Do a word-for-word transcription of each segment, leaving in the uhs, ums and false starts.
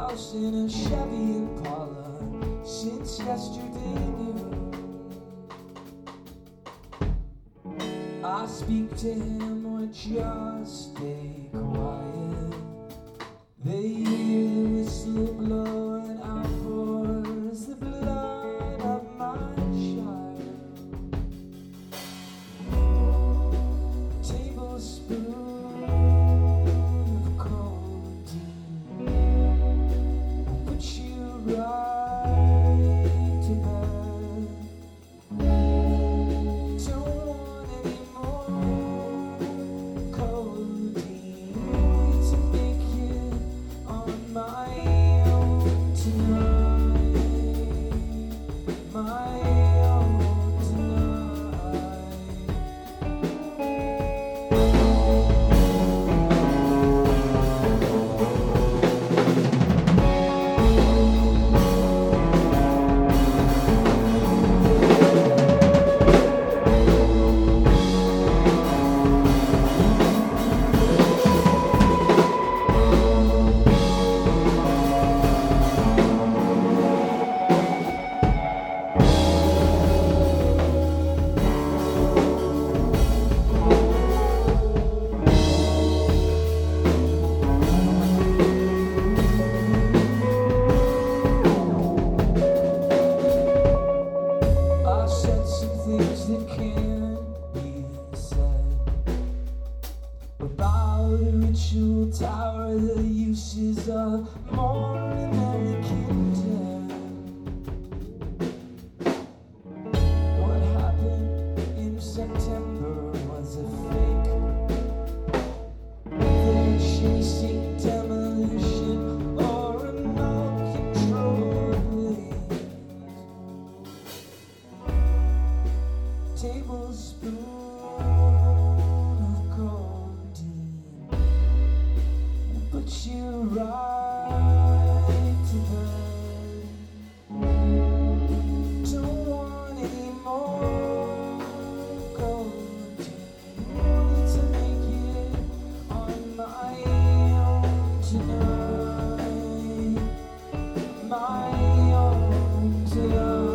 house in a Chevy Impala since yesterday noon. I speak to him or just stay quiet. They hear the whistle blow and out pours the blood of my child. Tablespoon of codeine put you right to bed. Don't want any more codeine to make it on my own tonight. My own tonight. I said some things that can't be said about a ritual tower, the uses of more American dead. What happened in September was a fake. They're chasing demolition or remote control planes. Tablespoon of codeine put you right to bed. Don't want any more codeine, only to make it on my own tonight. My own tonight.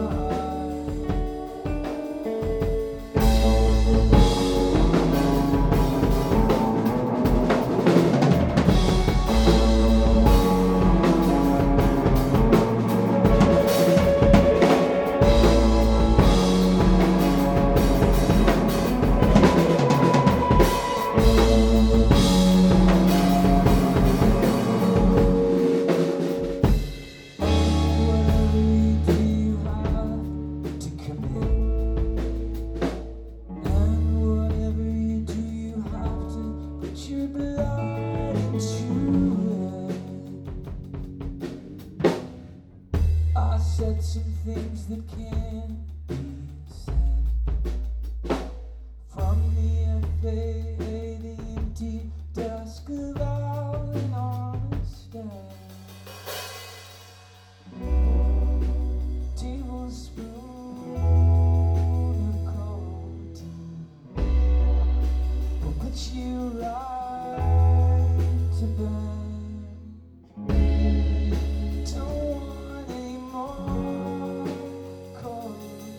I said some things that can't be said. From the F A A, the empty dusk of all enormous death. Tablespoon of codeine will put you right to bed. Don't want any more codeine.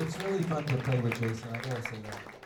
It's really fun to play with Jason, I gotta say that.